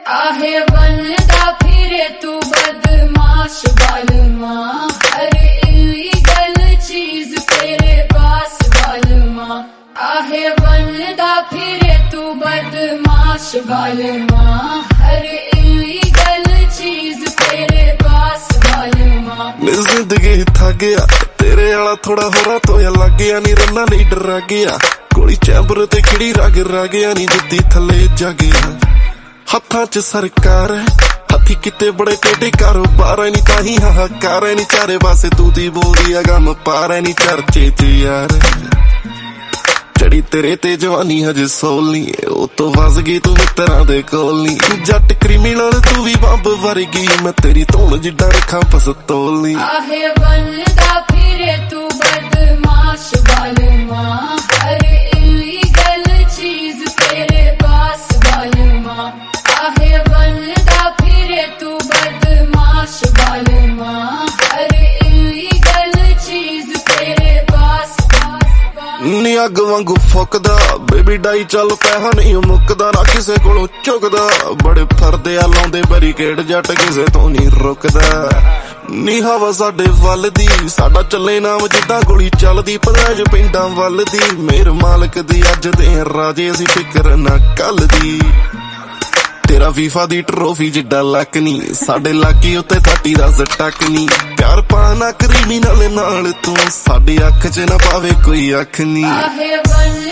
आहे बनदा फिरे तू बदमाश बालमा, हर इलीगल चीज तेरे पास बालमा। आहे बनदा फिरे तू बदमाश बालमा, हर इलीगल चीज तेरे पास बालमा। जिंदगी थक गया तेरे आला थोड़ा होरा तो या लग गया नी रन्ना नहीं डरा गया, गोली चैंबर ते खिड़ी रग गया नी जिद्दी थले जा गया। हत्थां च सरकार है हथी किते बड़े टेढ़े कारोबार है नी ताही हाहाकार है नी चारे पासे तू दी बोलदी आ गम पार है नी चर्चे च यार। चढ़ी तेरे ते जवानी हजे सोलनी ओ तो वस गई तू मित्तरां दे कोल नी, जट क्रिमिनल तू भी बंब वर्गी मैं तेरी धौन जिड्डा रखा पस्तौल नी। आहे बनदा फिरे तू बदमाश बालमा, हर इलीगल चीज तेरे पास बालमा। आहे बनदा फिरे तू बदमाश बालमा, हर इलीगल चीज तेरे पास नी। अग वांगू फुकदा बेबी डाई चल पैसा नहीं मुकदा ना किसे कोलों झुकदा, बड़े फरदे आ लाउंदे बैरीकेड जट किसे तो नहीं रुकदा। नी हवा साडे वल दी साडा चले नाम जिद्दां गोली चलदी पताज पिंडां वल दी, मेर मालक दी अज दे राजे असीं फिकर ना कल दी। तेरा फीफा दी ट्रोफी जिड्डा लक नी साडे लागी उत्ते थाटी दा स्टक नी, प्यार पाना क्रिमिनल नाल तू साडी अख च ना पावे कोई अख नी।